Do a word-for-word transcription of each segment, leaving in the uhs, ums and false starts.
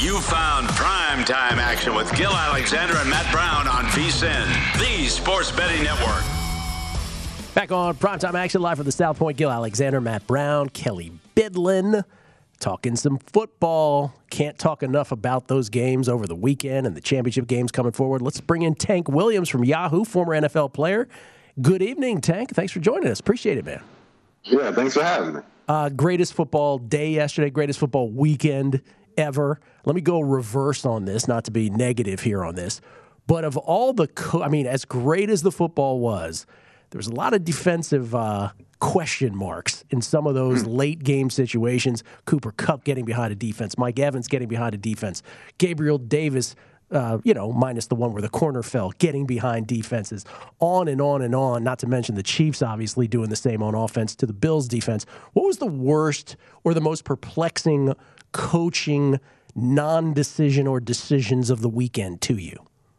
You found primetime action with Gil Alexander and Matt Brown on VSiN, the Sports Betting Network. Back on primetime action, live from the South Point. Gil Alexander, Matt Brown, Kelly Bidlin, talking some football. Can't talk enough about those games over the weekend and the championship games coming forward. Let's bring in Tank Williams from Yahoo, former N F L player. Good evening, Tank. Thanks for joining us. Appreciate it, man. Yeah, thanks for having me. Uh, greatest football day yesterday, greatest football weekend ever. Let me go reverse on this, not to be negative here on this. But of all the, co- I mean, as great as the football was, there was a lot of defensive uh, question marks in some of those mm. late game situations. Cooper Kupp getting behind a defense, Mike Evans getting behind a defense, Gabriel Davis, uh, you know, minus the one where the corner fell, getting behind defenses, on and on and on, not to mention the Chiefs obviously doing the same on offense to the Bills defense. What was the worst or the most perplexing coaching non-decision or decisions of the weekend to you?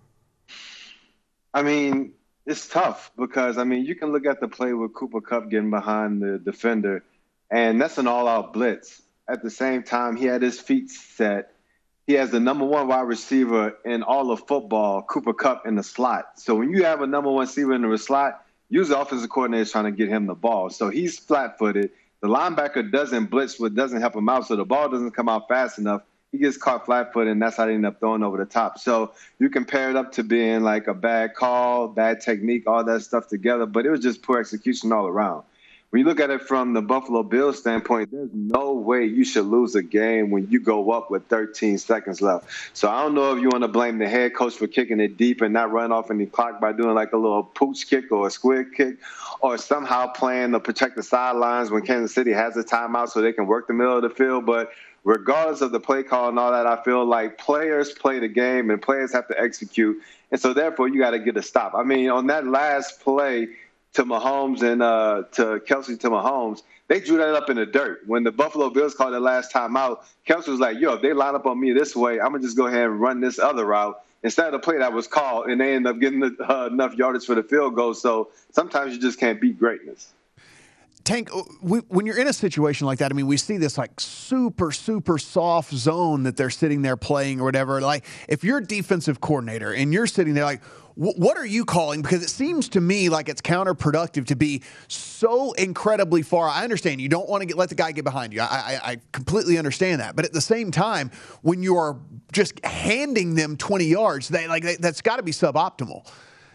I mean, it's tough because, I mean, you can look at the play with Cooper Kupp getting behind the defender, and that's an all-out blitz. At the same time, he had his feet set. He has the number one wide receiver in all of football, Cooper Kupp, in the slot. So when you have a number one receiver in the slot, usually the offensive coordinator is trying to get him the ball. So he's flat-footed. The linebacker doesn't blitz, what doesn't help him out, so the ball doesn't come out fast enough. He gets caught flat-footed, and that's how they end up throwing over the top. So you compare it up to being like a bad call, bad technique, all that stuff together, but it was just poor execution all around. When you look at it from the Buffalo Bills standpoint, there's no way you should lose a game when you go up with thirteen seconds left. So I don't know if you want to blame the head coach for kicking it deep and not running off any clock by doing like a little pooch kick or a squid kick, or somehow playing to protect the sidelines when Kansas City has a timeout so they can work the middle of the field. But regardless of the play call and all that, I feel like players play the game and players have to execute. And so therefore you got to get a stop. I mean, on that last play to Mahomes and uh, to Kelsey to Mahomes, they drew that up in the dirt. When the Buffalo Bills called their last time out, Kelsey was like, yo, if they line up on me this way, I'm going to just go ahead and run this other route instead of the play that was called, and they end up getting uh, enough yardage for the field goal. So sometimes you just can't beat greatness. Tank, we, when you're in a situation like that, I mean, we see this like super, super soft zone that they're sitting there playing or whatever. Like, if you're a defensive coordinator and you're sitting there like, w- what are you calling? Because it seems to me like it's counterproductive to be so incredibly far. I understand you don't want to get, let the guy get behind you. I, I, I completely understand that. But at the same time, when you are just handing them twenty yards, they like they, that's got to be suboptimal.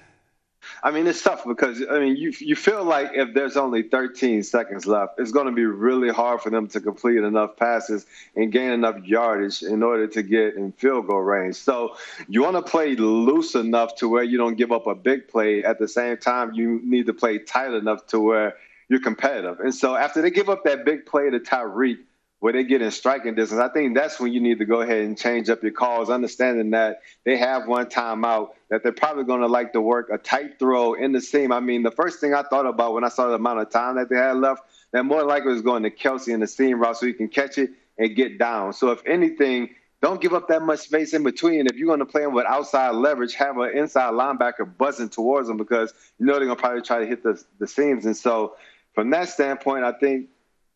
I mean, it's tough because, I mean, you you feel like if there's only thirteen seconds left, it's going to be really hard for them to complete enough passes and gain enough yardage in order to get in field goal range. So you want to play loose enough to where you don't give up a big play. At the same time, you need to play tight enough to where you're competitive. And so after they give up that big play to Tyreek, where they get in striking distance, I think that's when you need to go ahead and change up your calls, understanding that they have one timeout, that they're probably going to like to work a tight throw in the seam. I mean, the first thing I thought about when I saw the amount of time that they had left, that more likely was going to Kelsey in the seam route so he can catch it and get down. So if anything, don't give up that much space in between. If you're going to play them with outside leverage, have an inside linebacker buzzing towards them because you know they're going to probably try to hit the, the seams. And so from that standpoint, I think,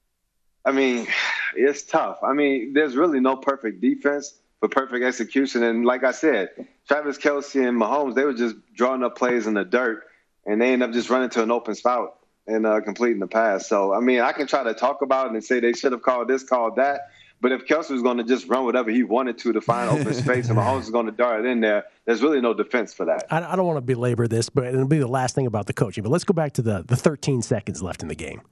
I mean, it's tough. I mean, there's really no perfect defense for perfect execution. And like I said, Travis Kelce and Mahomes, they were just drawing up plays in the dirt, and they end up just running to an open spout and uh, completing the pass. So, I mean, I can try to talk about it and say they should have called this, called that. But if Kelce was going to just run whatever he wanted to to find open space and Mahomes is going to dart it in there, there's really no defense for that. I, I don't want to belabor this, but it'll be the last thing about the coaching. But let's go back to the, the thirteen seconds left in the game.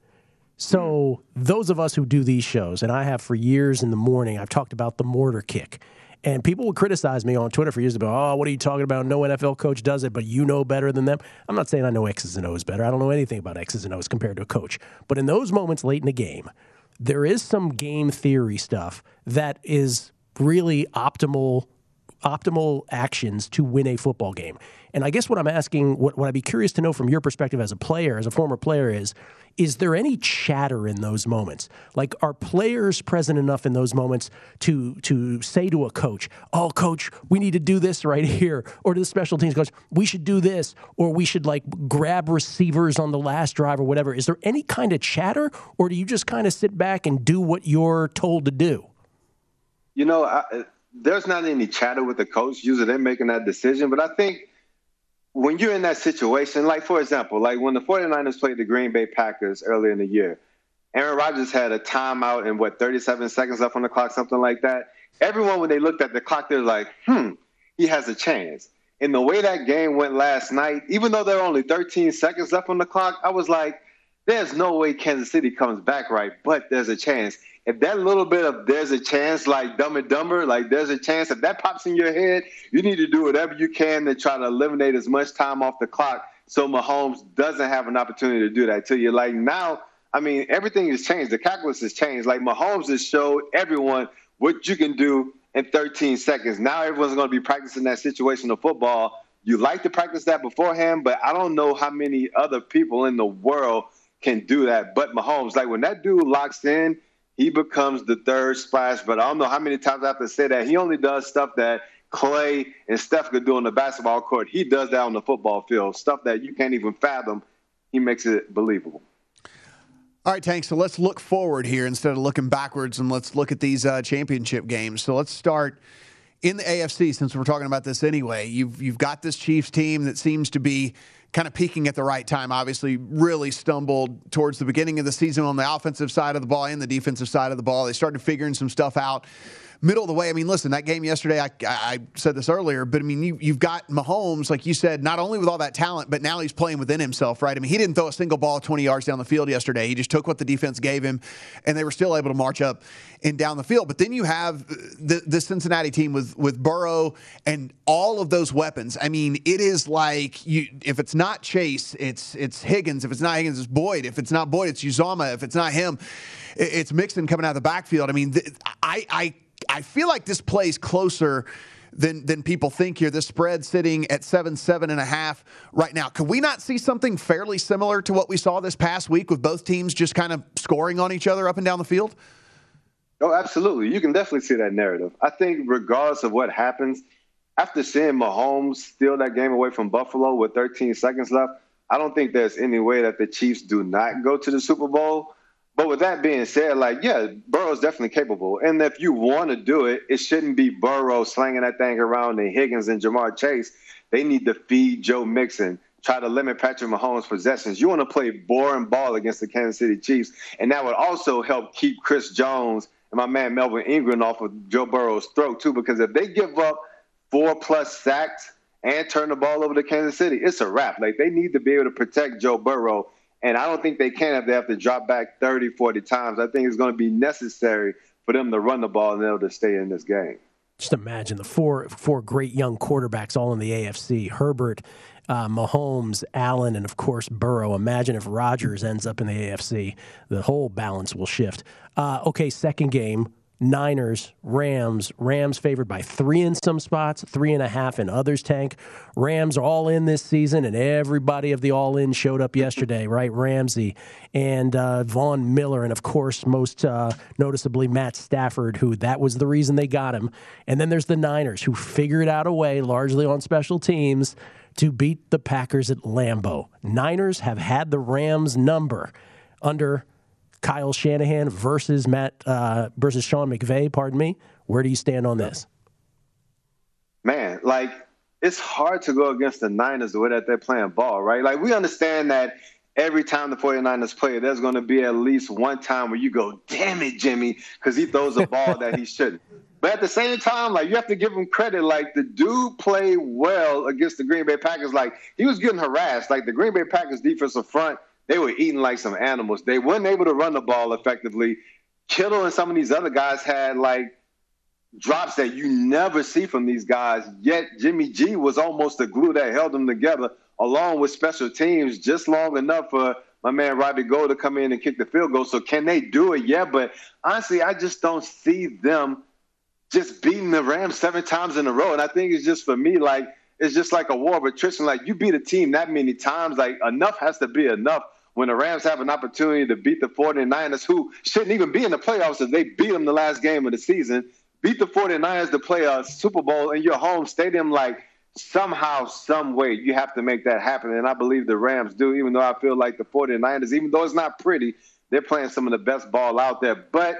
So those of us who do these shows, and I have for years in the morning, I've talked about the mortar kick. And people would criticize me on Twitter for years about, oh, what are you talking about? No N F L coach does it, but you know better than them. I'm not saying I know X's and O's better. I don't know anything about X's and O's compared to a coach. But in those moments late in the game, there is some game theory stuff that is really optimal optimal actions to win a football game. And I guess what I'm asking, what, what I'd be curious to know from your perspective as a player, as a former player is, is there any chatter in those moments? Like, are players present enough in those moments to to say to a coach, oh, coach, we need to do this right here, or to the special teams coach, we should do this, or we should, like, grab receivers on the last drive or whatever? Is there any kind of chatter, or do you just kind of sit back and do what you're told to do? You know, I, there's not any chatter with the coach. Usually they're making that decision. But I think when you're in that situation, like, for example, like when the 49ers played the Green Bay Packers earlier in the year, Aaron Rodgers had a timeout and, what, thirty-seven seconds left on the clock, something like that. Everyone, when they looked at the clock, they're like, hmm, he has a chance. And the way that game went last night, even though there were only thirteen seconds left on the clock, I was like, there's no way Kansas City comes back right, but there's a chance. If that little bit of there's a chance, like Dumb and Dumber, like there's a chance, if that pops in your head, you need to do whatever you can to try to eliminate as much time off the clock so Mahomes doesn't have an opportunity to do that to you. Like now, I mean, everything has changed. The calculus has changed. Like Mahomes has showed everyone what you can do in thirteen seconds. Now everyone's going to be practicing that situational football. You like to practice that beforehand, but I don't know how many other people in the world can do that but Mahomes. Like when that dude locks in, he becomes the third splash. But I don't know how many times I have to say that. He only does stuff that Clay and Steph could do on the basketball court. He does that on the football field, stuff that you can't even fathom. He makes it believable. All right, Tank, so let's look forward here instead of looking backwards, and let's look at these uh, championship games. So let's start in the A F C, since we're talking about this anyway. You've, you've got this Chiefs team that seems to be kind of peaking at the right time. Obviously, really stumbled towards the beginning of the season on the offensive side of the ball and the defensive side of the ball. They started figuring some stuff out middle of the way. I mean, listen, that game yesterday, I, I said this earlier, but I mean, you, you've got Mahomes, like you said, not only with all that talent, but now he's playing within himself, right? I mean, he didn't throw a single ball twenty yards down the field yesterday. He just took what the defense gave him, and they were still able to march up and down the field. But then you have the, the Cincinnati team with, with Burrow and all of those weapons. I mean, it is like, you, if it's not Chase, it's it's Higgins. If it's not Higgins, it's Boyd. If it's not Boyd, it's Uzomah. If it's not him, it's Mixon coming out of the backfield. I mean, I I I feel like this plays closer than than people think here. This spread sitting at seven, seven and a half right now. Could we not see something fairly similar to what we saw this past week with both teams just kind of scoring on each other up and down the field? Oh, absolutely. You can definitely see that narrative. I think regardless of what happens, after seeing Mahomes steal that game away from Buffalo with thirteen seconds left, I don't think there's any way that the Chiefs do not go to the Super Bowl. But with that being said, like, yeah, Burrow's definitely capable. And if you want to do it, it shouldn't be Burrow slanging that thing around and Higgins and Jamar Chase. They need to feed Joe Mixon, try to limit Patrick Mahomes' possessions. You want to play boring ball against the Kansas City Chiefs, and that would also help keep Chris Jones and my man Melvin Ingram off of Joe Burrow's throat, too, because if they give up four-plus sacks and turn the ball over to Kansas City, it's a wrap. Like, they need to be able to protect Joe Burrow. And I don't think they can if they have to drop back thirty, forty times. I think it's going to be necessary for them to run the ball and be able to stay in this game. Just imagine the four four great young quarterbacks all in the A F C. Herbert, uh, Mahomes, Allen, and, of course, Burrow. Imagine if Rodgers ends up in the A F C. The whole balance will shift. Uh, okay, second game. Niners, Rams. Rams favored by three in some spots, three and a half in others, Tank. Rams are all in this season, and everybody of the all-in showed up yesterday, right? Ramsey and uh, Von Miller, and, of course, most uh, noticeably Matt Stafford, who that was the reason they got him. And then there's the Niners, who figured out a way, largely on special teams, to beat the Packers at Lambeau. Niners have had the Rams number under Kyle Shanahan versus Matt uh, versus Sean McVay, pardon me. Where do you stand on this? Man, like, it's hard to go against the Niners the way that they're playing ball, right? Like, we understand that every time the 49ers play, there's going to be at least one time where you go, damn it, Jimmy, because he throws a ball that he shouldn't. But at the same time, like, you have to give him credit. Like, the dude played well against the Green Bay Packers. Like, he was getting harassed. Like, the Green Bay Packers defensive front, they were eating like some animals. They weren't able to run the ball effectively. Kittle and some of these other guys had, like, drops that you never see from these guys. Yet Jimmy G was almost the glue that held them together, along with special teams, just long enough for my man Robbie Gould to come in and kick the field goal. So can they do it? Yeah, but honestly, I just don't see them just beating the Rams seven times in a row. And I think it's just, for me, like, it's just like a war of attrition. Like, you beat a team that many times, like, enough has to be enough. When the Rams have an opportunity to beat the 49ers, who shouldn't even be in the playoffs if they beat them the last game of the season, beat the 49ers to play a Super Bowl in your home stadium, like, somehow, some way, you have to make that happen. And I believe the Rams do, even though I feel like the 49ers, even though it's not pretty, they're playing some of the best ball out there. But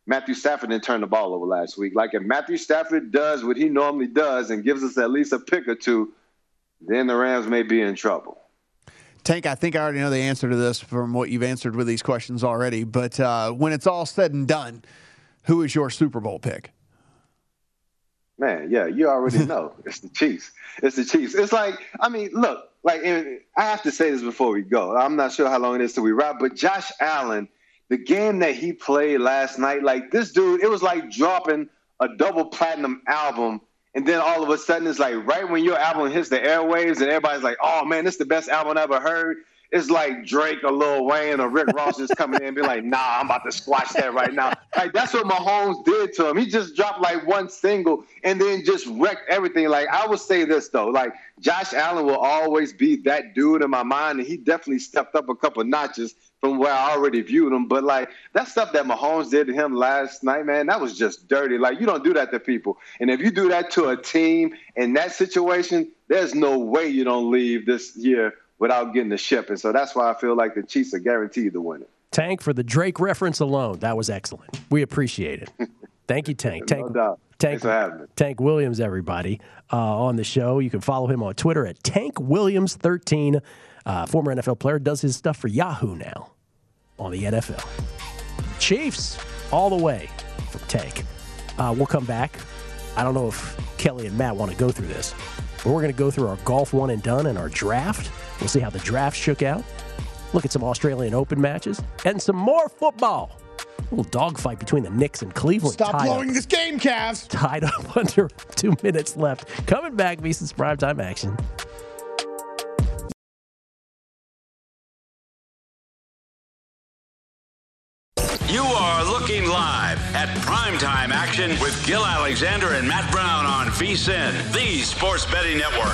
Matthew Stafford didn't turn the ball over last week. Like, if Matthew Stafford does what he normally does and gives us at least a pick or two, then the Rams may be in trouble. Tank, I think I already know the answer to this from what you've answered with these questions already. But uh, when it's all said and done, who is your Super Bowl pick? Man, yeah, you already know. It's the Chiefs. It's the Chiefs. It's like, I mean, look, like, I have to say this before we go. I'm not sure how long it is till we wrap, but Josh Allen, the game that he played last night, like, this dude, it was like dropping a double platinum album, and then all of a sudden it's like right when your album hits the airwaves and everybody's like, oh, man, this is the best album I ever heard. It's like Drake or Lil Wayne or Rick Ross just coming in and be like, nah, I'm about to squash that right now. Like, that's what Mahomes did to him. He just dropped like one single and then just wrecked everything. Like, I would say this, though. Like, Josh Allen will always be that dude in my mind, and he definitely stepped up a couple notches from where I already viewed him. But, like, that stuff that Mahomes did to him last night, man, that was just dirty. Like, you don't do that to people. And if you do that to a team in that situation, there's no way you don't leave this year without getting the ship. And so that's why I feel like the Chiefs are guaranteed to win it. Tank, for the Drake reference alone, that was excellent. We appreciate it. Thank you, Tank. Tank, no doubt. Tank, Thanks for having me. Tank Williams, everybody, uh, on the show. You can follow him on Twitter at Tank Williams thirteen. Uh, former N F L player, does his stuff for Yahoo now on the N F L. Chiefs all the way from Tank. Uh, we'll come back. I don't know if Kelly and Matt want to go through this, but we're going to go through our golf one and done and our draft. We'll see how the draft shook out. Look at some Australian Open matches and some more football. A little dogfight between the Knicks and Cleveland. Stop blowing up, this game, Cavs. Tied up under two minutes left. Coming back, VSiN's primetime action. You are looking live at Primetime Action with Gil Alexander and Matt Brown on VSiN, the Sports Betting Network.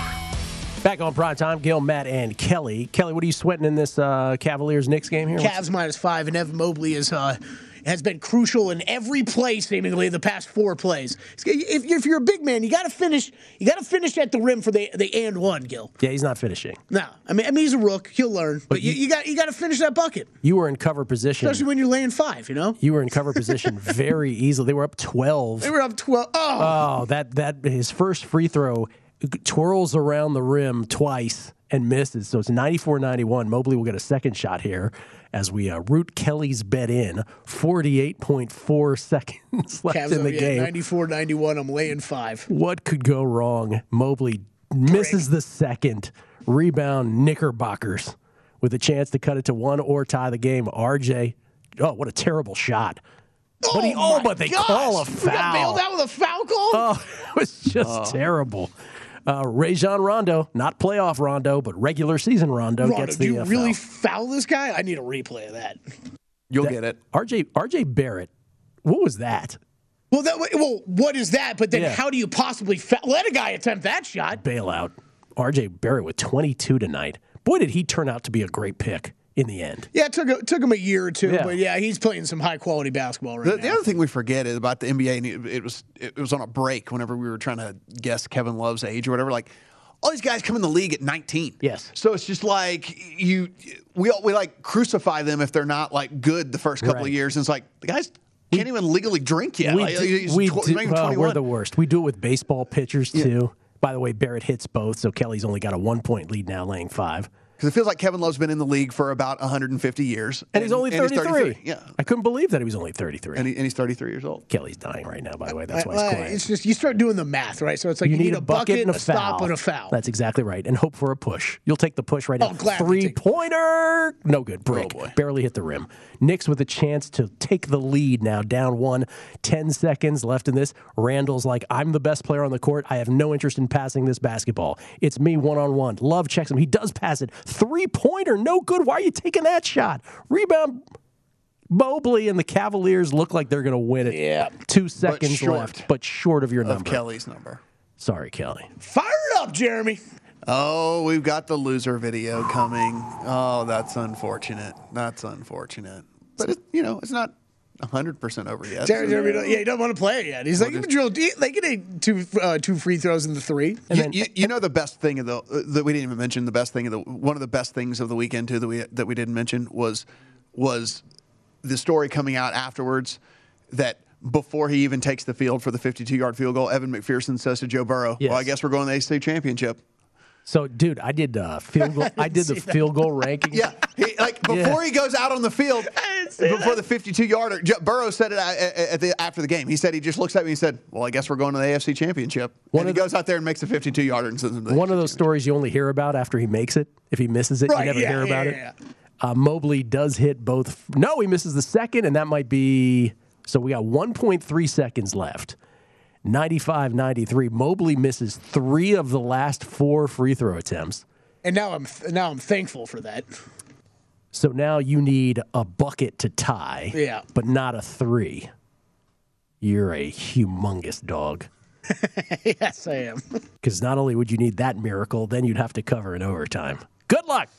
Back on Primetime, Gil, Matt, and Kelly. Kelly, what are you sweating in this uh, Cavaliers-Knicks game here? Cavs minus five, and Evan Mobley is uh, has been crucial in every play, seemingly the past four plays. If, if you're a big man, you got to finish. You got to finish at the rim for the the and one, Gil. Yeah, he's not finishing. No, I mean, I mean he's a rook. He'll learn, but, but you, you got you got to finish that bucket. You were in cover position, especially when you're laying five. You know, you were in cover position very easily. They were up twelve. They were up twelve. Oh, oh, that that his first free throw twirls around the rim twice and misses. So it's ninety-four ninety-one. Mobley will get a second shot here as we uh, root Kelly's bet in. forty-eight point four seconds left Cavs in the yeah, game. ninety-four ninety-one. I'm laying five. What could go wrong? Mobley misses the second. Rebound Knickerbockers with a chance to cut it to one or tie the game. R J, oh, what a terrible shot. Oh, but he, oh, but they gosh. call a foul. We got bailed out with a foul call? Oh, it was just oh. terrible. Uh, Rajon Rondo, not playoff Rondo, but regular season Rondo, Rondo gets the do you uh, really foul. foul this guy? I need a replay of that. You'll that, get it. R J R J Barrett, what was that? Well, that well, what is that? But then yeah. how do you possibly fa- let a guy attempt that shot? Bailout. R J Barrett with twenty-two tonight. Boy, did he turn out to be a great pick in the end. Yeah, it took, it took him a year or two, yeah. but yeah, he's playing some high-quality basketball right the, now. The other thing we forget is about the N B A, and it, it was it was on a break whenever we were trying to guess Kevin Love's age or whatever, like, all these guys come in the league at nineteen. Yes. So it's just like you, we we like crucify them if they're not like good the first couple right. of years. And it's like the guys can't we, even legally drink yet. We like, do, he's we tw- do, he's well, we're the worst. We do it with baseball pitchers yeah. too. By the way, Barrett hits both, so Kelly's only got a one-point lead now, laying five. Because it feels like Kevin Love's been in the league for about one hundred fifty years. And, and he's only thirty-three. And he's thirty-three. Yeah. I couldn't believe that he was only thirty-three. And, he, and he's thirty-three years old. Kelly's dying right now, by the way. That's why he's uh, quiet. It's just, you start doing the math, right? So it's like you, you need, need a bucket, and a, a foul. stop, and a foul. That's exactly right. And hope for a push. You'll take the push right oh, now. Glad Three-pointer. No good. Brick. Oh, boy. Barely hit the rim. Knicks with a chance to take the lead now. Down one. Ten seconds left in this. Randall's like, I'm the best player on the court. I have no interest in passing this basketball. It's me one-on-one. Love checks him. He does pass it. Three-pointer. No good. Why are you taking that shot? Rebound. Mobley and the Cavaliers look like they're going to win it. Yeah. Two seconds but left, but short of your of number. Kelly's number. Sorry, Kelly. Fire it up, Jeremy. Oh, we've got the loser video coming. Oh, that's unfortunate. That's unfortunate. But, it, you know, it's not one hundred percent over yet. Jeremy, Jeremy, yeah, he doesn't want to play it yet. He's like, just, drill, they get a two uh, two free throws in the three. And you, then, you, you know the best thing of the uh, that we didn't even mention. The best thing of the one of the best things of the weekend too that we that we didn't mention was was the story coming out afterwards that before he even takes the field for the fifty-two-yard field goal, Evan McPherson says to Joe Burrow, Yes. well, I guess we're going to the A F C Championship. So, dude, I did uh, field goal. I did the field goal ranking. Yeah, he, like before Yeah. he goes out on the field, before the fifty-two-yarder, Burrow said it at, at the, after the game. He said he just looks at me and he said, well, I guess we're going to the A F C Championship. One and he of the- goes out there and makes a fifty-two-yarder and sends him to the One A F C of those stories you only hear about after he makes it. If he misses it, Right, you never yeah, hear yeah, about yeah, it. Uh, Mobley does hit both. No, he misses the second, and that might be. So we got one point three seconds left. ninety-five ninety-three. Mobley misses three of the last four free throw attempts. And now I'm now I'm thankful for that. So now you need a bucket to tie, Yeah. but not a three. You're a humongous dog. Yes, I am. Because not only would you need that miracle, then you'd have to cover in overtime. Good luck.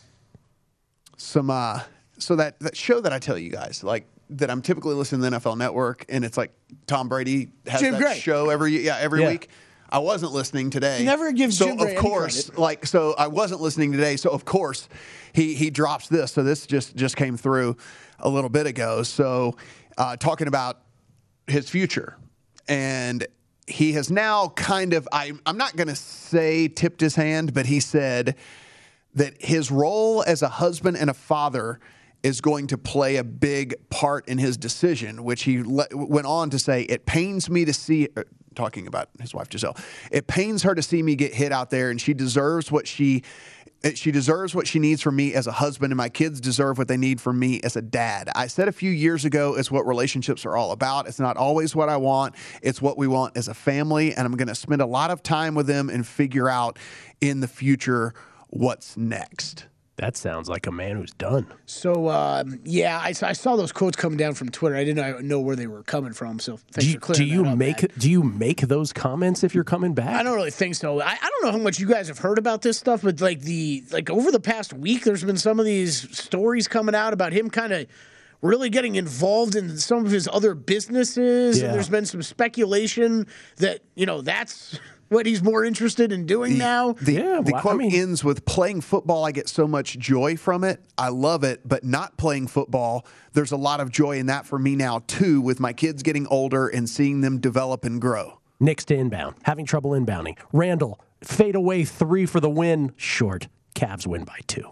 Some uh, so that, that show that I tell you guys, like that I'm typically listening to the N F L Network, and it's like Tom Brady has Jim that Gray. show every yeah every Yeah. week. I wasn't listening today. He never gives so Jim Gray of any course, credit. like so I wasn't listening today. So of course, he he drops this. So this just just came through a little bit ago. So uh, talking about his future, and he has now kind of I I'm not going to say tipped his hand, but he said that his role as a husband and a father is going to play a big part in his decision, which he le- went on to say, it pains me to see, uh, talking about his wife Giselle, it pains her to see me get hit out there, and she deserves what she she deserves what she needs from me as a husband, and my kids deserve what they need from me as a dad. I said a few years ago, it's what relationships are all about. It's not always what I want. It's what we want as a family, and I'm going to spend a lot of time with them and figure out in the future what's next. That sounds like a man who's done. So um, yeah, I, I saw those quotes coming down from Twitter. I didn't know where they were coming from. So thanks Do you, for clearing do you that up, make Matt. do you make those comments if you're coming back? I don't really think so. I, I don't know how much you guys have heard about this stuff, but like the like over the past week, there's been some of these stories coming out about him kind of really getting involved in some of his other businesses, Yeah. and there's been some speculation that you know that's what he's more interested in doing now. The, Yeah, the well, I quote mean- ends with playing football, I get so much joy from it. I love it, but not playing football, there's a lot of joy in that for me now, too, with my kids getting older and seeing them develop and grow. Knicks to inbound, having trouble inbounding. Randall, fade away three for the win. Short. Cavs win by two.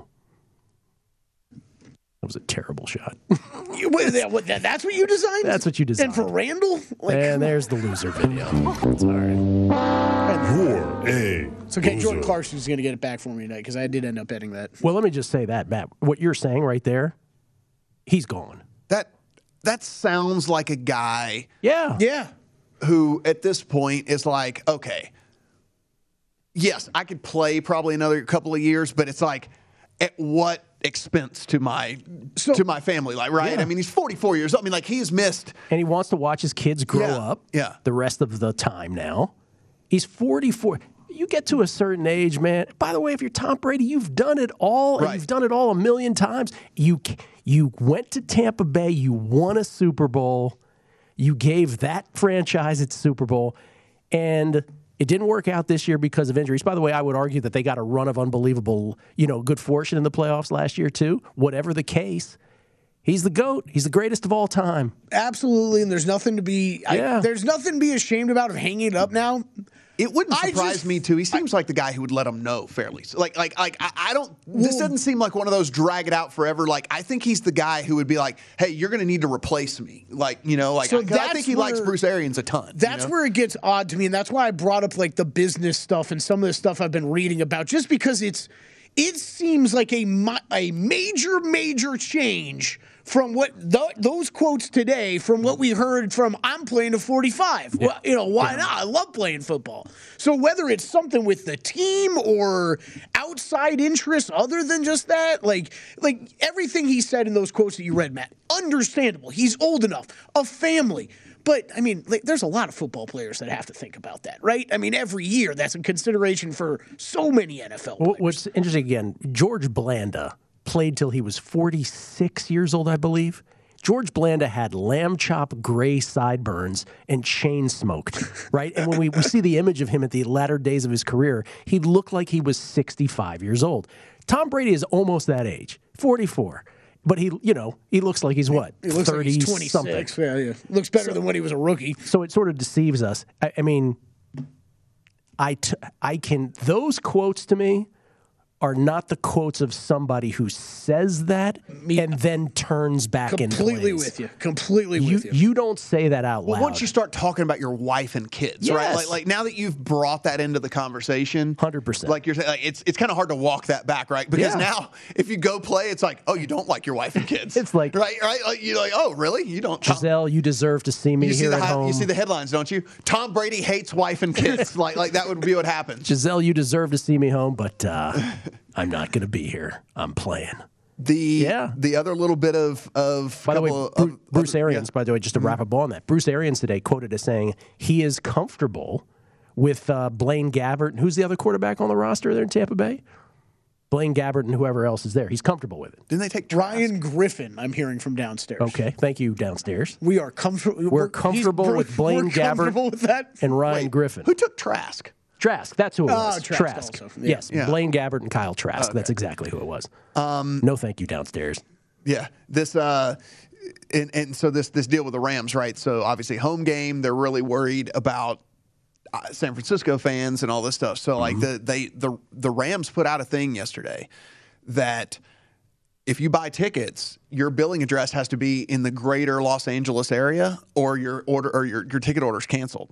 That was a terrible shot. You- wait, that- what, that- that's what you designed? That's what you designed. And for Randall? Like, And there's the loser video. It's all right. You're a it's okay. Jordan loser. Clarkson's going to get it back for me tonight because I did end up betting that. Well, let me just say that, Matt. What you're saying right there, he's gone. That that sounds like a guy Yeah. Yeah. who, at this point, is like, okay, yes, I could play probably another couple of years, but it's like, at what expense to my So- to my family? Like, right? Yeah. I mean, he's forty-four years old. I mean, like, he's missed. And he wants to watch his kids grow Yeah, up yeah. the rest of the time now. He's forty-four. You get to a certain age, man. By the way, if you're Tom Brady, you've done it all, and Right. you've done it all a million times. You you went to Tampa Bay, you won a Super Bowl, you gave that franchise its Super Bowl, and it didn't work out this year because of injuries. By the way, I would argue that they got a run of unbelievable, you know, good fortune in the playoffs last year too. Whatever the case, he's the GOAT. He's the greatest of all time. Absolutely. And there's nothing to be Yeah. I, there's nothing to be ashamed about of hanging it up now. It wouldn't I surprise just- me too. He seems like the guy who would let him know fairly. So, Like, like, like. I, I don't. This Well- doesn't seem like one of those drag it out forever. Like, I think he's the guy who would be like, "Hey, you're going to need to replace me." Like, you know, like So I, I that's think he likes where- Bruce Arians a ton. you That's know? where it gets odd to me, and that's why I brought up like the business stuff and some of the stuff I've been reading about, just because it's it seems like a mi- a major major change from what th- those quotes today from what we heard from I'm playing to forty-five. Well, you know, why not? I love playing football. So whether it's something with the team or outside interests other than just that, like like everything he said in those quotes that you read, Matt, understandable. He's old enough, a family. But, I mean, like, there's a lot of football players that have to think about that, right? I mean, every year that's a consideration for so many N F L players. Wh- What's interesting again, George Blanda played till he was forty-six years old, I believe. George Blanda had lamb chop gray sideburns and chain smoked, right? And when we, we see the image of him at the latter days of his career, he looked like he was sixty-five years old. Tom Brady is almost that age, forty-four. But he, you know, he looks like he's what? He looks like thirty he's twenty-six. something. Yeah, yeah. Looks better than when he was a rookie. So it sort of deceives us. I, I mean, I, t- I can, those quotes to me are not the quotes of somebody who says that Me- and then turns back and Completely plays. with you. Completely You, with you. you don't say that out Well, loud. once you start talking about your wife and kids, right? Yes. Like, like now that you've brought that into the conversation, one hundred percent. Like you're saying, like it's it's kind of hard to walk that back, right? Because Yeah. now if you go play, it's like, oh, you don't like your wife and kids. It's like- right, right. Like, you're like, oh, really? You don't? Giselle, you deserve to see me you see here the at hi- home. you see the headlines, don't you? Tom Brady hates wife and kids. like like that would be what happens. Giselle, you deserve to see me home, but uh, I'm not going to be here. I'm playing. The Yeah. the other little bit of of By the way, couple Bru- of, Bruce other- Arians, yeah. by the way, just to wrap up on that, Bruce Arians today quoted as saying he is comfortable with uh, Blaine Gabbert. And who's the other quarterback on the roster there in Tampa Bay? Blaine Gabbert and whoever else is there. He's comfortable with it. Didn't they take Trask? Ryan Griffin, I'm hearing from downstairs. Okay, thank you downstairs. We are comfortable. We're comfortable with Blaine we're Gabbert comfortable with that. And Ryan Wait, Griffin. Who took Trask? Trask, that's who it Oh, was. Trask also, yeah. Yes, Yeah. Blaine Gabbert and Kyle Trask. That's exactly who it was. Um, no thank you downstairs. Yeah, this uh, and and so this this deal with the Rams, right? So obviously home game, they're really worried about uh, San Francisco fans and all this stuff. So like the they the the Rams put out a thing yesterday that if you buy tickets, your billing address has to be in the greater Los Angeles area, or your order or your your ticket order is canceled.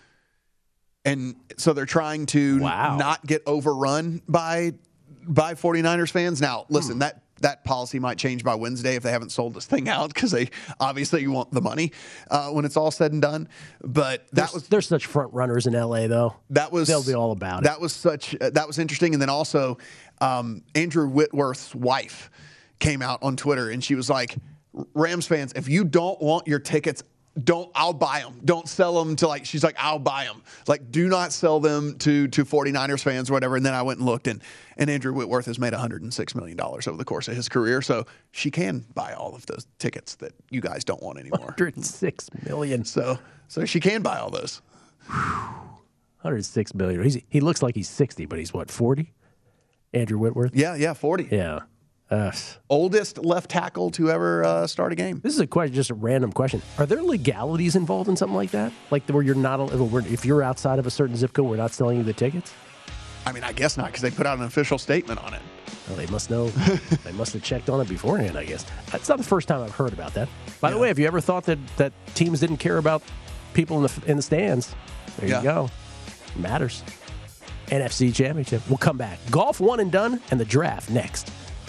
And so they're trying to Wow. not get overrun by by 49ers fans. Now, listen, that that policy might change by Wednesday if they haven't sold this thing out, because they obviously want the money uh, when it's all said and done. But that There's, was there's such front runners in L A though. that was They'll be all about it. That was such uh, that was interesting. And then also, um, Andrew Whitworth's wife came out on Twitter and she was like, "Rams fans, if you don't want your tickets, don't I'll buy them. Don't sell them to like." She's like, "I'll buy them. Like, do not sell them to to 49ers fans or whatever." And then I went and looked, and and Andrew Whitworth has made one hundred six million dollars over the course of his career, so she can buy all of those tickets that you guys don't want anymore. one hundred six million. So so she can buy all those. one hundred six million. He's, he looks like he's sixty, but he's what, forty? Andrew Whitworth? Yeah, yeah, forty. Yeah. Uh, Oldest left tackle to ever uh, start a game. this is a question, just a random question. Are there legalities involved in something like that? Like where you're not, where if you're outside of a certain zip code, we're not selling you the tickets? I mean, I guess not, because they put out an official statement on it. Well, they must know. They must have checked on it beforehand, I guess. That's not the first time I've heard about that. By the way, have you ever thought that, that teams didn't care about people in the in the stands? There Yeah. you go. It matters. N F C Championship. We'll come back. Golf one and done, and the draft next.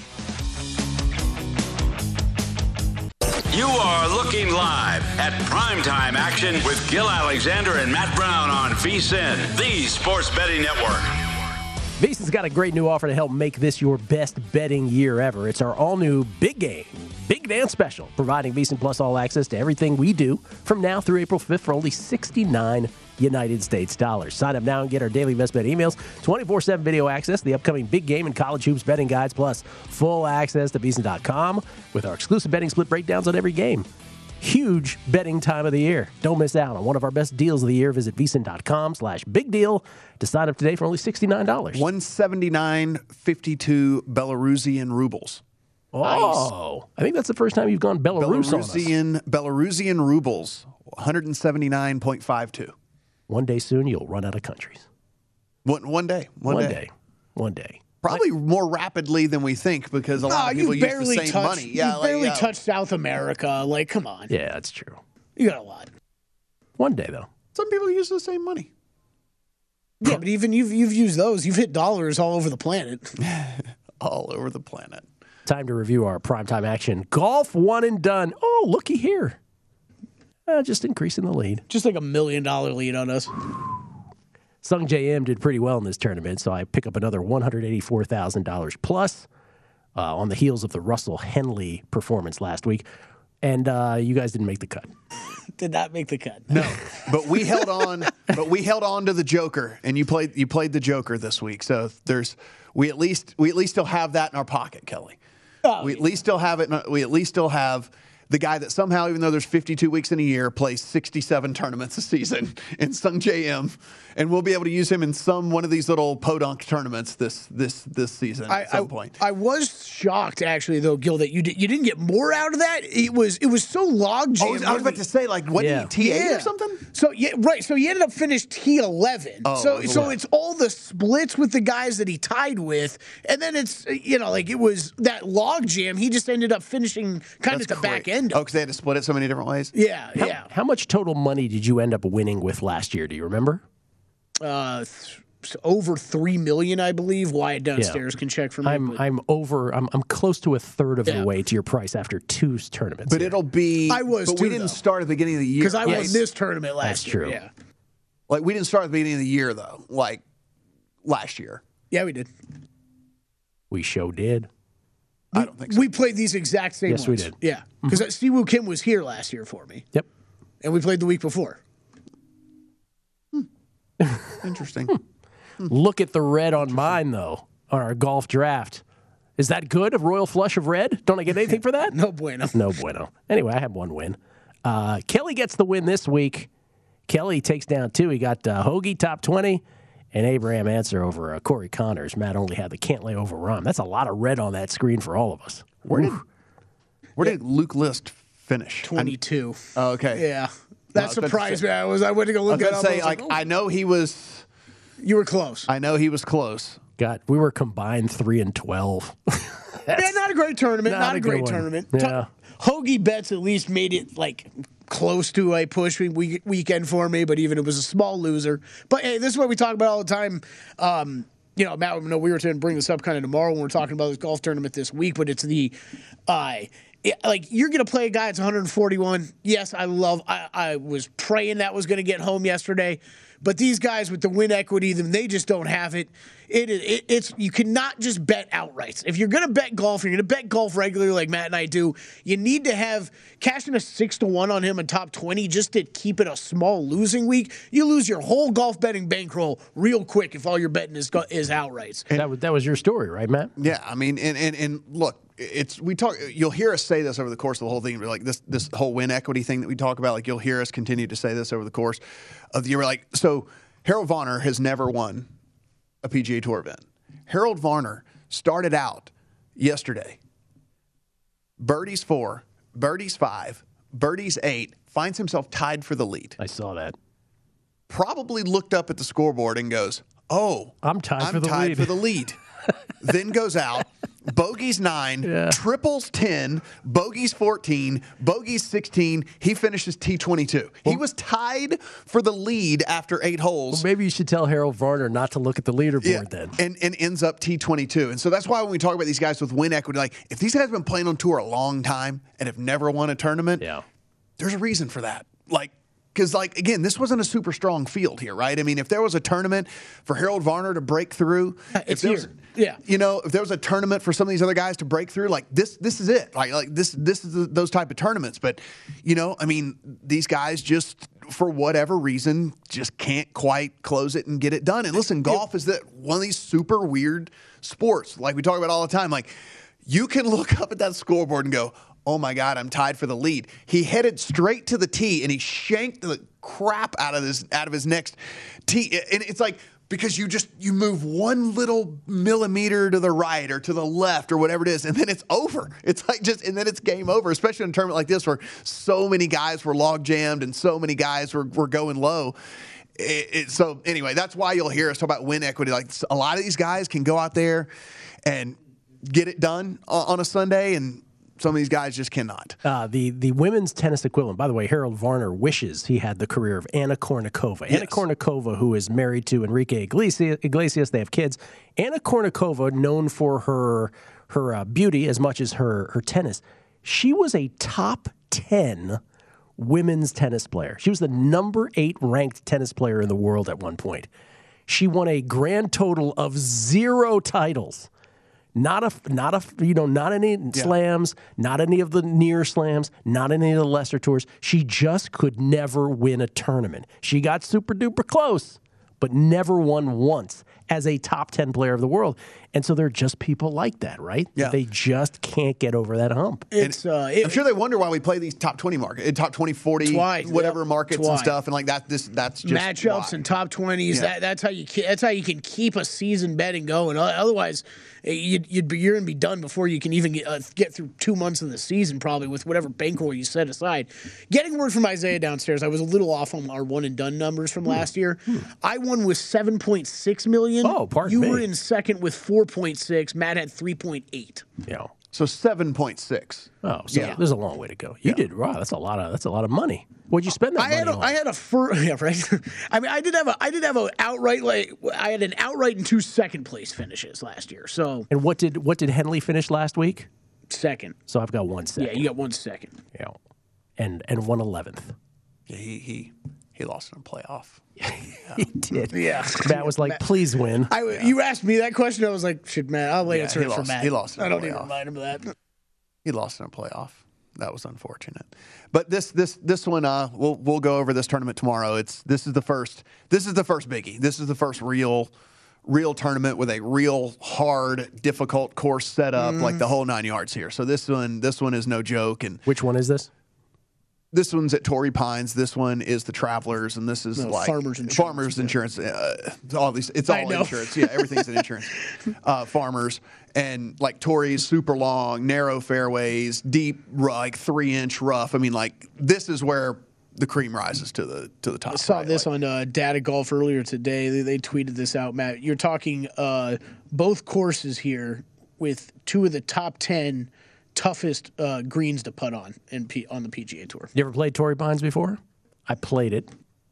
You are looking live at Primetime Action with Gil Alexander and Matt Brown on VSiN, the Sports Betting Network. VSiN's got a great new offer to help make this your best betting year ever. It's our all-new Big Game, Big Dance Special, providing VSiN Plus all access to everything we do from now through April fifth for only sixty-nine United States dollars. Sign up now and get our daily best bet emails, twenty-four seven video access, the upcoming Big Game and College Hoops betting guides, plus full access to VSiN dot com with our exclusive betting split breakdowns on every game. Huge betting time of the year. Don't miss out on one of our best deals of the year. Visit VSiN dot com slash big deal to sign up today for only sixty-nine dollars. one seventy-nine fifty-two Belarusian rubles. Oh, I think that's the first time you've gone Belarus on us. Belarusian Belarusian rubles, one seventy-nine point five two. One day soon, you'll run out of countries. One, one day. One, One day. day. One day. Probably more rapidly than we think, because a lot Ah, of people you use barely the same touched. money. Yeah, you like, barely yeah. touched South America. Like, come on. Yeah, that's true. You got a lot. One day, though. Some people use the same money. Yeah, but even you've you've used those. You've hit dollars all over the planet. All over the planet. Time to review our primetime action. Golf one and done. Oh, looky here. Uh, just increasing the lead. Just like a million dollar lead on us. Sung J M did pretty well in this tournament, so I pick up another one hundred eighty-four thousand dollars plus uh, on the heels of the Russell Henley performance last week. And uh, you guys didn't make the cut. Did not make the cut. No, but we held on. But we held on to the Joker, and you played. You played the Joker this week. So there's we at least we at least still have that in our pocket, Kelly. Oh, we at least still have it. In our, we at least still have the guy that somehow, even though there's fifty-two weeks in a year, plays sixty-seven tournaments a season in Sung J M, and we'll be able to use him in some one of these little podunk tournaments this this this season I, at some I, point. I was shocked actually though, Gil, that you did, you didn't get more out of that. It was it was so log Oh, jammed. I was about to say, like, what Yeah. did he T eight Yeah. or something? So yeah, right. So he ended up finished T eleven. Oh, so okay. so it's all the splits with the guys that he tied with, and then it's you know like it was that log jam. He just ended up finishing kind of at the back end. Oh, because they had to split it so many different ways. Yeah, How, yeah. how much total money did you end up winning with last year? Do you remember? Uh, th- over three million, I believe. Wyatt downstairs can check for me. I'm but- I'm over. I'm I'm close to a third of Yeah. the way to your price after two tournaments. But here. it'll be. I was But too, we didn't though. start at the beginning of the year. because I Yes. won this tournament last That's year. true. Yeah, Like, we didn't start at the beginning of the year, though, like last year. yeah, we did. we show did. I don't think so. We played these exact same Yes, we ones. did. Mm-hmm. Yeah, because Siwoo Kim was here last year for me, Yep. and we played the week before. Interesting. Look at the red on mine though. On our golf draft. Is that good? A royal flush of red? Don't I get anything for that? No bueno. No bueno. Anyway, I have one win. Uh, Kelly gets the win this week. Kelly takes down two. He got uh, Hoagie top twenty and Abraham Answer over uh, Corey Connors. Matt only had the can't lay over Rom. That's a lot of red on that screen for all of us. Where did, where did Luke List finish? Twenty-two. Oh, okay. Yeah, I that was about to surprised say- me. I was I went to go I was look going it to up. say, I was like, oh, I know he was. you were close. I know he was close. Got we were combined three and twelve. Yeah, not a great tournament. not Not, a a good great one. tournament. Yeah. Hoagie Bets at least made it like close to a push week, weekend for me, but even it was a small loser. But hey, this is what we talk about all the time. Um, you know, Matt, I know we were going to bring this up kind of tomorrow when we're talking about this golf tournament this week, but it's the uh, it- like you're going to play a guy that's one forty-one. Yes, I love. I, I was praying that was going to get home yesterday. But these guys with the win equity, them they just don't have it. It, it it's you cannot just bet outright. If you're going to bet golf, you're going to bet golf regularly like Matt and I do. You need to have cashing a six to one on him in top twenty just to keep it a small losing week. You lose your whole golf betting bankroll real quick if all your betting is go- is outrights. that was that was your story, right, Matt? Yeah, I mean, and, and, and look, it's we talk. You'll hear us say this over the course of the whole thing. Like this, this whole win equity thing that we talk about. Like you'll hear us continue to say this over the course of the year. Like so, Harold Varner has never won a P G A Tour event. Harold Varner started out yesterday. Birdies four, birdies five, birdies eight. Finds himself tied for the lead. I saw that. Probably looked up at the scoreboard and goes, "Oh, I'm tied I'm for the tied lead." for the lead." Then goes out, bogeys nine, Yeah. triples ten, bogeys fourteen, bogeys sixteen. He finishes T twenty-two. He was tied for the lead after eight holes. Maybe you should tell Harold Varner not to look at the leaderboard Yeah, then. and, and ends up T twenty-two. And so that's why when we talk about these guys with win equity, like if these guys have been playing on tour a long time and have never won a tournament, Yeah. there's a reason for that. Like, because, like, again, this wasn't a super strong field here, right? I mean, if there was a tournament for Harold Varner to break through, if It's there was, here. Yeah. you know, if there was a tournament for some of these other guys to break through, like this, this is it. Like, like this, this is the, those type of tournaments. But, you know, I mean, these guys just, for whatever reason, just can't quite close it and get it done. And listen, golf is that one of these super weird sports, like we talk about all the time. Like, you can look up at that scoreboard and go, oh my God, I'm tied for the lead. He headed straight to the tee and he shanked the crap out of this out of his next tee. And it's like, because you just you move one little millimeter to the right or to the left or whatever it is, and then it's over. It's like just and then it's game over, especially in a tournament like this where so many guys were log jammed and so many guys were, were going low. It, it, so anyway, that's why you'll hear us talk about win equity. Like a lot of these guys can go out there and get it done on, on a Sunday, and some of these guys just cannot. Uh, the the women's tennis equivalent. By the way, Harold Varner wishes he had the career of Anna Kournikova. Anna Yes. Kournikova, who is married to Enrique Iglesias, Iglesias, they have kids. Anna Kournikova, known for her her uh, beauty as much as her her tennis, she was a top ten women's tennis player. She was the number eight ranked tennis player in the world at one point. She won a grand total of zero titles. Not a, not a, you know, not any slams, not any of the near slams, not any of the lesser tours. She just could never win a tournament. She got super duper close, but never won once as a top ten player of the world. And so they're just people like that, right? Yeah. They just can't get over that hump. It's uh, it, I'm sure they wonder why we play these top twenty market, top twenty, forty, Twice, whatever yep, markets twice. and stuff, and like that. This that's just matchups why. and top twenties. Yeah. That, that's how you ke- that's how you can keep a season betting going. O- Otherwise, eh, you'd, you'd be you're gonna be done before you can even get, uh, get through two months of the season, probably with whatever bankroll you set aside. Getting word from Isaiah downstairs, I was a little off on our one and done numbers from last year. I won with seven point six million. Oh, pardon you me. were in second with four point six. Matt had three point eight. You know. So seven point six. Oh, so Yeah. there's a long way to go. You did wow. That's a lot of that's a lot of money. What'd you spend that I had money a, on? I had a fir- yeah, right. I mean, I did have a I did have a outright like I had an outright and two second place finishes last year. So and what did what did Henley finish last week? second. So I've got one second. Yeah, you got one second. Yeah. And and one eleventh. Yeah, he he he lost in a playoff. He did. Yeah. Matt was like, please win. I, You asked me that question. I was like, shit, Matt, I'll Yeah, answer he it for lost- Matt. he lost in I the don't need to playoff. remind him of that. He lost in a playoff. That was unfortunate. But this this this one, uh, we'll we'll go over this tournament tomorrow. It's this is the first this is the first biggie. This is the first real real tournament with a real hard, difficult course setup, like the whole nine yards here. So this one this one is no joke. And Which one is this? this one's at Torrey Pines. This one is the Travelers, and this is No, like Farmers Insurance. Farmers Insurance. Uh, all these, it's I all know. insurance. Yeah, everything's an insurance. Uh, farmers and like Torrey's super long, narrow fairways, deep, ru- like three inch rough. I mean, like this is where the cream rises to the to the top. I saw right? this Like, on uh, Data Golf earlier today. They, they tweeted this out, Matt. You're talking uh, both courses here with two of the top ten toughest uh, greens to putt on in P- on the P G A Tour. You ever played Torrey Pines before? I played it,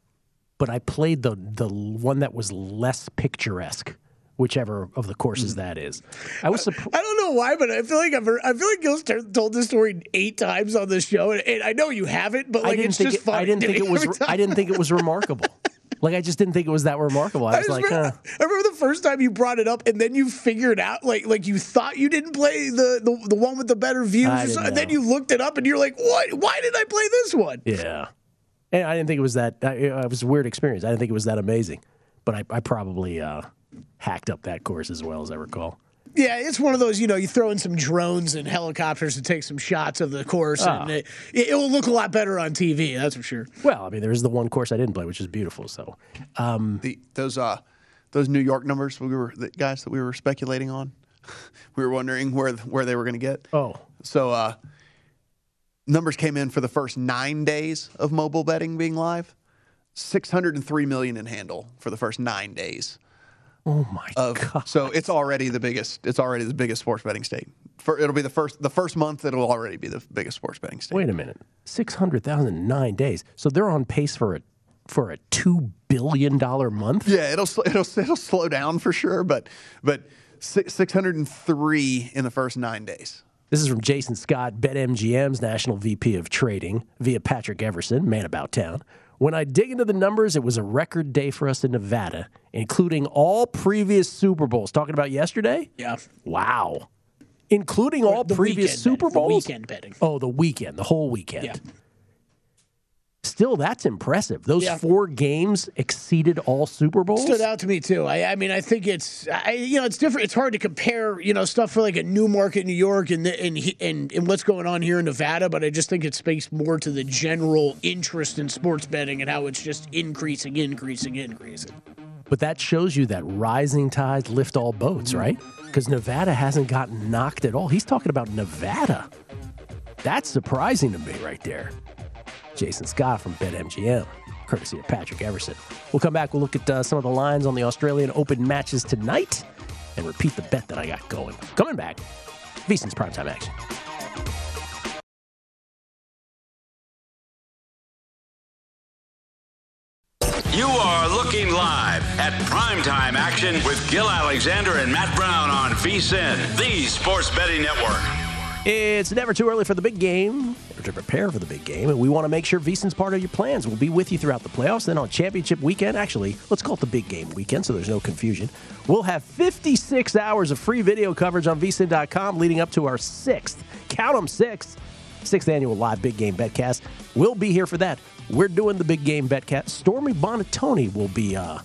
but I played the the one that was less picturesque, whichever of the courses that is. I was surprised. I don't know why, but I feel like I've heard, I feel like Gil's t- told this story eight times on this show, and, and I know you haven't, but I like didn't it's think just it, funny. I didn't to think me it was. every time. I didn't think it was remarkable. Like I just didn't think it was that remarkable. I I, was just like, remember, huh. I remember the first time you brought it up, and then you figured out, like, like you thought you didn't play the the, the one with the better views, I or didn't something, and then know. you looked it up, and you're like, what? Why did I play this one? Yeah. And I didn't think it was that. I, it was a weird experience. I didn't think it was that amazing, but I, I probably uh, hacked up that course as well as I recall. Yeah, it's one of those, you know, you throw in some drones and helicopters to take some shots of the course, and it, it will look a lot better on T V, that's for sure. Well, I mean, there's the one course I didn't play, which is beautiful. So the those uh those New York numbers we were the guys that we were speculating on. We were wondering where where they were going to get. Oh. So uh, numbers came in for the first nine days of mobile betting being live. six hundred three million in handle for the first nine days. Oh my Of, god! so it's already the biggest. It's already the biggest sports betting state. For, it'll be the first. The first month it'll already be the biggest sports betting state. Wait a minute, six hundred thousand in nine days. So they're on pace for a for a two billion dollar month. Yeah, it'll sl- it'll it'll slow down for sure, but but six hundred and three in the first nine days. This is from Jason Scott, BetMGM's National V P of Trading, via Patrick Everson, man about town. When I dig into the numbers, it was a record day for us in Nevada, including all previous Super Bowls. Talking about yesterday? Yeah. Wow. Including all The previous weekend Super betting, the Bowls? weekend betting. Oh, the weekend, the whole weekend. Yeah. Still, that's impressive. Those Yeah. four games exceeded all Super Bowls? Stood out to me too. I, I mean, I think it's, I, you know, it's different. It's hard to compare, you know, stuff for like a new market in New York and the, and, he- and and what's going on here in Nevada. But I just think it speaks more to the general interest in sports betting and how it's just increasing, increasing, increasing. But that shows you that rising tides lift all boats, right? Because Nevada hasn't gotten knocked at all. He's talking about Nevada. That's surprising to me right there. Jason Scott from BetMGM, courtesy of Patrick Everson. We'll come back. We'll look at uh, some of the lines on the Australian Open matches tonight and repeat the bet that I got going. Coming back, VSiN's Primetime Action. You are looking live at Primetime Action with Gil Alexander and Matt Brown on VSiN, the Sports Betting Network. It's never too early for the big game, or to prepare for the big game, and we want to make sure VSiN's part of your plans. We'll be with you throughout the playoffs. Then on championship weekend, actually, let's call it the big game weekend so there's no confusion. We'll have fifty-six hours of free video coverage on V S I N dot com leading up to our sixth, count 'em sixth, sixth annual live big game betcast. We'll be here for that. We're doing the big game betcast. Stormy Bonatoni will be uh,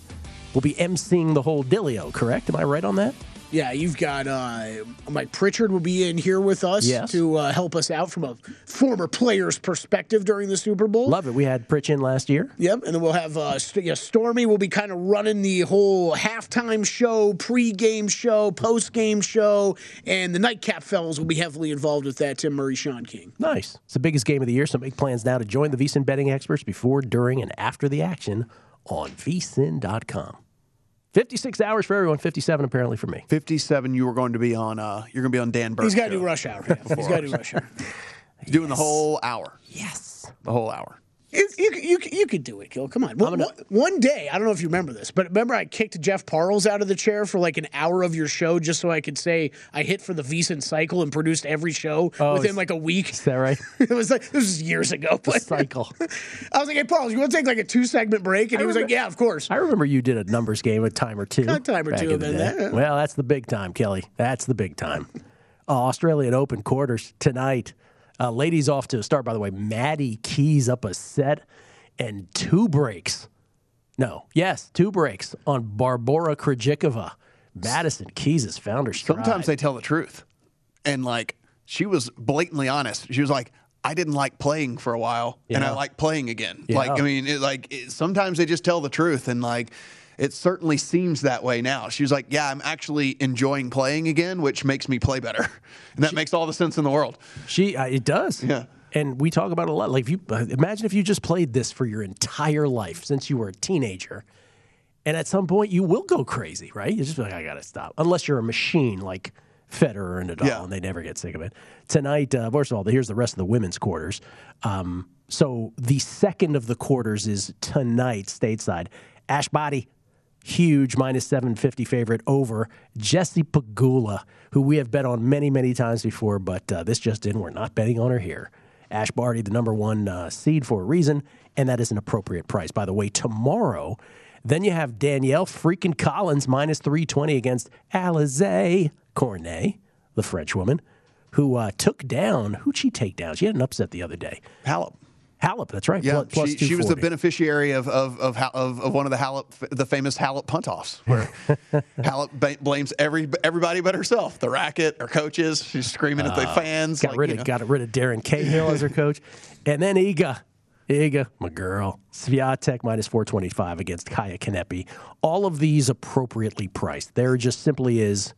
will be emceeing the whole dealio, correct? Am I right on that? Yeah, you've got uh, Mike Pritchard will be in here with us yes. to uh, help us out from a former player's perspective during the Super Bowl. Love it. We had Pritch in last year. Yep, and then we'll have uh, St- yeah, Stormy will be kind of running the whole halftime show, pre-game show, post-game show, and the Nightcap fellas will be heavily involved with that, Tim Murray, Sean King. Nice. It's the biggest game of the year, so make plans now to join the VSiN betting experts before, during, and after the action on V S I N dot com. fifty-six hours for everyone, fifty-seven apparently for me. fifty-seven, you were going to be on, uh, you're going to be on Dan Burke. He's got to do rush hour. Yeah. He's got to do rush hour. He's doing the whole hour. Yes. The whole hour. You, you, you, you could do it, Gil. Come on. One, gonna, one day, I don't know if you remember this, but remember I kicked Jeff Parles out of the chair for like an hour of your show just so I could say I hit for the VSiN cycle and produced every show oh, within like a week. Is that right? It was like, this was years ago. The But cycle. I was like, hey, Parles, you want to take like a two segment break? And I he was remember, like, yeah, of course. I remember you did a numbers game a time or two. A time or back two in the of day. that. Well, that's the big time, Kelly. That's the big time. Uh, Australian Open quarters tonight. Uh, ladies off to a start, by the way. Maddie Keys up a set and two breaks. No, yes, two breaks on Barbora Krejcikova. Madison Keys has found her stride. Sometimes they tell the truth. And, like, she was blatantly honest. She was like, I didn't like playing for a while, and Yeah. I like playing again. Yeah. Like, I mean, it, like it, sometimes they just tell the truth, and, like, it certainly seems that way now. She was like, yeah, I'm actually enjoying playing again, which makes me play better. And that she, makes all the sense in the world. She, uh, it does. Yeah. And we talk about it a lot. Like, if you uh, imagine if you just played this for your entire life since you were a teenager, and at some point you will go crazy, right? You just be like, I gotta stop. Unless you're a machine like Federer and Nadal, yeah. and they never get sick of it. Tonight, uh, first of all, here's the rest of the women's quarters. Um, so the second of the quarters is tonight, stateside. Ash Barty, huge minus seven fifty favorite over Jessie Pegula, who we have bet on many, many times before, but uh, this just in, we're not betting on her here. Ash Barty, the number one uh, seed for a reason, and that is an appropriate price. By the way, tomorrow, then you have Danielle freaking Collins, minus three twenty against Alizé Cornet, the French woman, who uh, took down, who'd she take down? She had an upset the other day. Halep. Halep, that's right. Yeah, plus she, she was the beneficiary of of, of of of one of the Halep, the famous Halep punt-offs, where Halep ba- blames every everybody but herself, the racket, her coaches. She's screaming uh, at the fans. Got like, rid you of know. got rid of Darren Cahill as her coach, and then Iga, Iga, my girl, Swiatek minus four twenty five against Kaya Kanepi. All of these appropriately priced. There just simply is.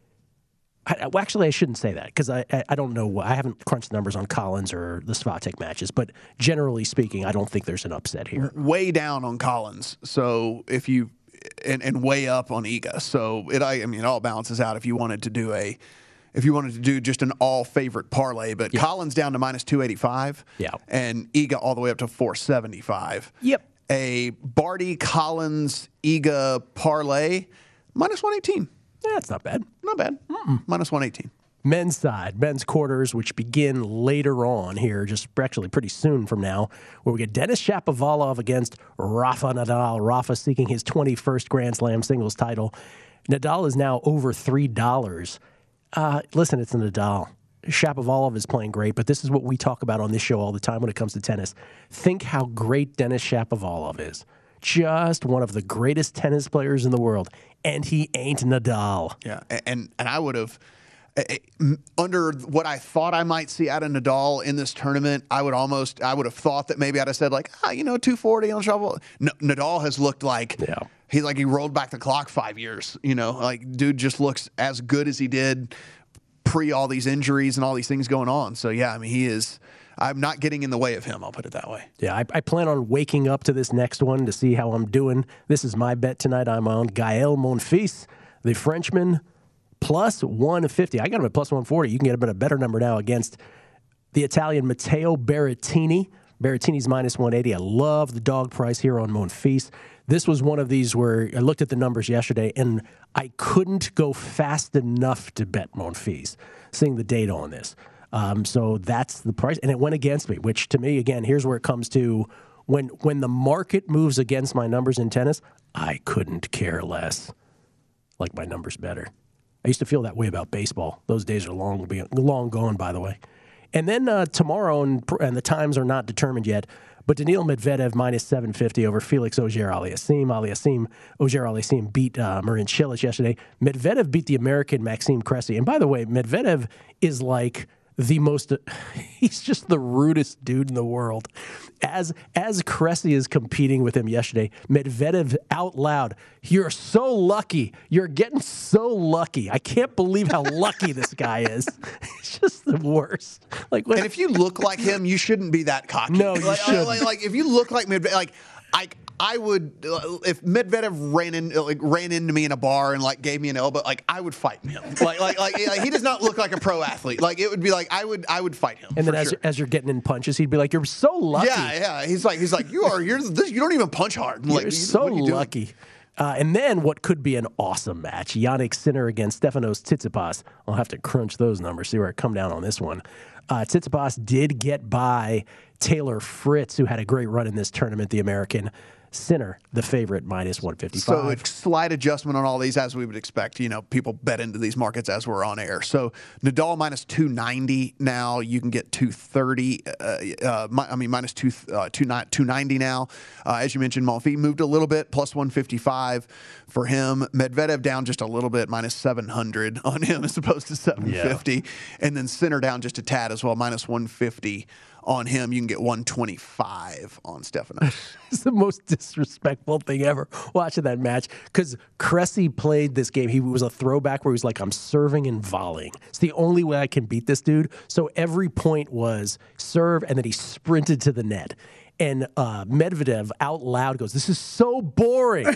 I, well, actually, I shouldn't say that because I, I I don't know. I haven't crunched numbers on Collins or the Swiatek matches, but generally speaking, I don't think there's an upset here. Way down on Collins, so if you and, and way up on Iga, so it I, I mean it all balances out. If you wanted to do a, if you wanted to do just an all favorite parlay, but yeah. Collins down to minus two eighty five, yeah, and Iga all the way up to four seventy five. Yep, a Barty Collins Iga parlay minus one eighteen. That's not bad. Not bad. Mm-mm. Minus one eighteen. Men's side, men's quarters, which begin later on here, just actually pretty soon from now, where we get Denis Shapovalov against Rafa Nadal. Rafa seeking his twenty-first Grand Slam singles title. Nadal is now over three dollars. Uh, listen, it's Nadal. Shapovalov is playing great, but this is what we talk about on this show all the time when it comes to tennis. Think how great Denis Shapovalov is. Just one of the greatest tennis players in the world, and he ain't Nadal. Yeah, and and I would have, under what I thought I might see out of Nadal in this tournament, I would almost, I would have thought that maybe I'd have said like, ah, you know, two forty on Shapovalov. No, Nadal has looked like, yeah. he like he rolled back the clock five years. You know, like dude just looks as good as he did pre all these injuries and all these things going on. So yeah, I mean, he is. I'm not getting in the way of him, I'll put it that way. Yeah, I, I plan on waking up to this next one to see how I'm doing. This is my bet tonight. I'm on Gael Monfils, the Frenchman, plus one fifty. I got him at plus one forty. You can get him at a better number now against the Italian Matteo Berrettini. Berrettini's minus one eighty. I love the dog price here on Monfils. This was one of these where I looked at the numbers yesterday, and I couldn't go fast enough to bet Monfils, seeing the data on this. Um, so that's the price, and it went against me, which to me, again, here's where it comes to when when the market moves against my numbers in tennis, I couldn't care less. Like my numbers better. I used to feel that way about baseball. Those days are long long gone, by the way. And then uh, tomorrow, and, and the times are not determined yet, But Daniil Medvedev minus seven fifty over Felix Auger-Aliassime. Aliassime, Auger-Aliassime beat uh, Marin Cilic yesterday. Medvedev beat the American Maxime Cressy. And by the way, Medvedev is like the most, he's just the rudest dude in the world. As as Cressy is competing with him yesterday, Medvedev out loud, "You're so lucky. You're getting so lucky. I can't believe how lucky this guy is." It's just the worst. Like, when, And if you look like him, you shouldn't be that cocky. No, you like, shouldn't. Like, like, if you look like Medvedev, like I, I would uh, if Medvedev ran in like ran into me in a bar and like gave me an elbow, like I would fight him. Like like like, like he does not look like a pro athlete. Like it would be like I would I would fight him. and then for as, sure. as you're getting in punches, he'd be like, "You're so lucky. yeah yeah he's like he's like you are you're this, you don't even punch hard. I'm You're like, so what are you doing? lucky." Uh, and then what could be an awesome match, Yannick Sinner against Stefanos Tsitsipas. I'll have to crunch those numbers, see where I come down on this one. Uh, Tsitsipas did get by Taylor Fritz, who had a great run in this tournament, the American. Sinner, the favorite, minus one fifty-five. So a slight adjustment on all these, as we would expect. You know, people bet into these markets as we're on air. So Nadal minus two ninety now. You can get two thirty. Uh, uh, mi- I mean, minus two uh, two ninety now. Uh, as you mentioned, Monfils moved a little bit, plus one fifty-five for him. Medvedev down just a little bit, minus seven hundred on him as opposed to seven fifty. Yeah. And then Sinner down just a tad as well, minus one fifty. On him, you can get one twenty-five on Stefanos. It's the most disrespectful thing ever watching that match because Cressy played this game. He was a throwback where he was like, "I'm serving and volleying. It's the only way I can beat this dude." So every point was serve, and then he sprinted to the net. And uh, Medvedev out loud goes, "This is so boring."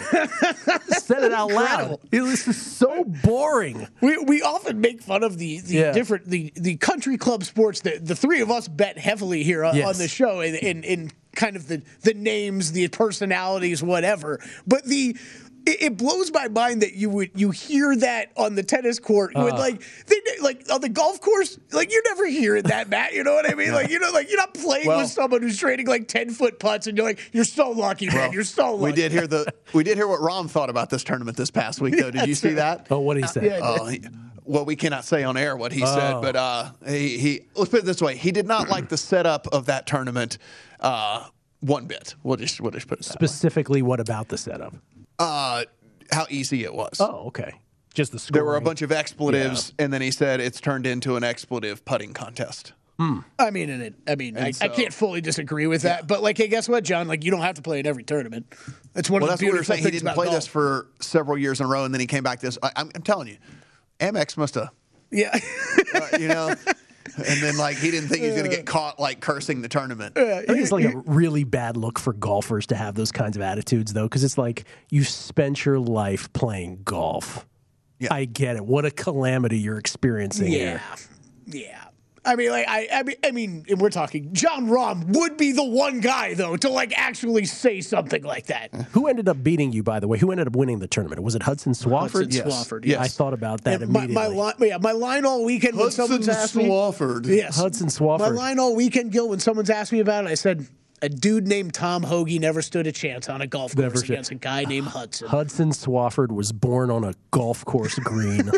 Said it out loud. This is so boring. We we often make fun of the, the Yeah. different the, the country club sports that the three of us bet heavily here on, Yes. on the show in, in in kind of the the names, the personalities, whatever. But the it, it blows my mind that you would you hear that on the tennis court with like they like on the golf course, like you're never hearing that, Matt. You know what I mean? Like you know, like you're not playing Well- with someone who's trading like ten foot putts, and you're like, you're so lucky, man. Well, You're so lucky. We did hear the we did hear what Rom thought about this tournament this past week, though. Did you see that? Oh, what did he say? yeah. Oh, he, well, we cannot say on air what he said, Oh. but uh, he, he let's put it this way: he did not like the setup of that tournament uh, one bit. We'll just we'll just put it that way. Specifically, what about the setup? Uh, how easy it was. Oh, okay. Just the scoring. There were a bunch of expletives, and then he said it's turned into an expletive putting contest. I mean, and it, I mean, I, so- I can't fully disagree with that, but like, hey, guess what, John? Like, you don't have to play in every tournament. That's one Well, of that's the what we were beautiful saying. He things didn't about play golf. this for several years in a row, and then he came back this. I, I'm, I'm telling you, Amex must have, Yeah, uh, you know. And then, like, he didn't think he was going to get caught, like, cursing the tournament. I think it's like a really bad look for golfers to have those kinds of attitudes, though, because it's like you spent your life playing golf. Yeah. I get it. What a calamity you're experiencing yeah, here. yeah. I mean, like, I, I mean, I mean, and we're talking. John Rahm would be the one guy though to like actually say something like that. Who ended up beating you, by the way? Who ended up winning the tournament? Was it Hudson Swafford? Hudson Yes. Swafford. Yes. I thought about that And my, immediately. my line, yeah, my line all weekend when someone's asked me. Swafford. Yes, Hudson My Swafford. line all weekend, Gil, when someone's asked me about it, I said a dude named Tom Hoagie never stood a chance on a golf Never course should. against a guy named Hudson. Hudson Swafford was born on a golf course green.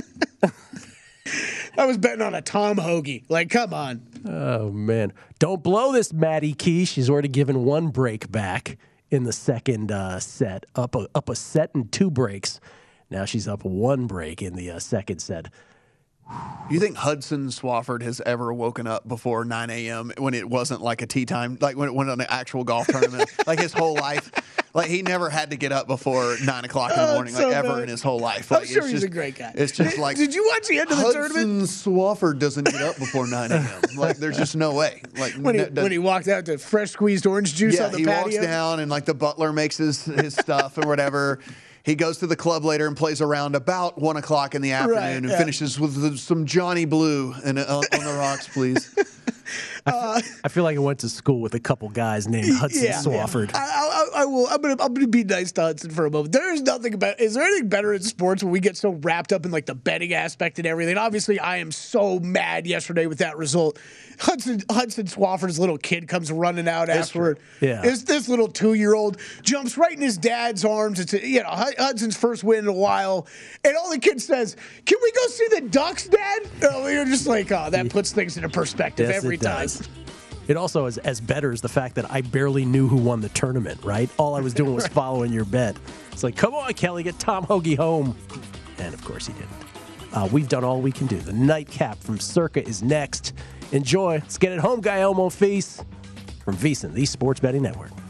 I was betting on a Tom Hoagie. Like, come on. Oh, man. Don't blow this, Maddie Key. She's already given one break back in the second uh, set. Up a, up a set and two breaks. Now she's up one break in the uh, second set. You think Hudson Swafford has ever woken up before nine a.m. when it wasn't like a tea time, like when it went on an actual golf tournament, like his whole life? Like he never had to get up before nine o'clock in the Oh, morning, so like ever bad. in his whole life. I'm Like, sure it's he's just, a great guy. It's just like Did you watch the end of the Hudson tournament? Swafford doesn't get up before nine a.m. Like there's just no way. Like When he, n- when he walked out to fresh squeezed orange juice yeah, on the he patio. walks down and like the butler makes his his stuff and whatever. He goes to the club later and plays around about one o'clock in the afternoon Right, and yeah. finishes with some Johnny Blue and uh, on the rocks, please. I feel like I went to school with a couple guys named Hudson Yeah. Swafford. I, I, I will. I'm gonna. I'm gonna be nice to Hudson for a moment. There is nothing about. Is there anything better in sports when we get so wrapped up in like the betting aspect and everything? Obviously, I am so mad yesterday with that result. Hudson Hudson Swafford's little kid comes running out afterward. Yeah. It's this little two year old jumps right in his dad's arms. It's a, you know Hudson's first win in a while, and all the kid says, "Can we go see the Ducks, Dad?" Oh, you're just like, oh, that puts things into perspective Yes, every it time. does. It also is as better as the fact that I barely knew who won the tournament, right? All I was doing was following your bet. It's like, come on, Kelly, get Tom Hoagie home. And, of course, he didn't. Uh, we've done all we can do. The nightcap from Circa is next. Enjoy. Let's get it home, Guillermo Feast from VSiN, the Sports Betting Network.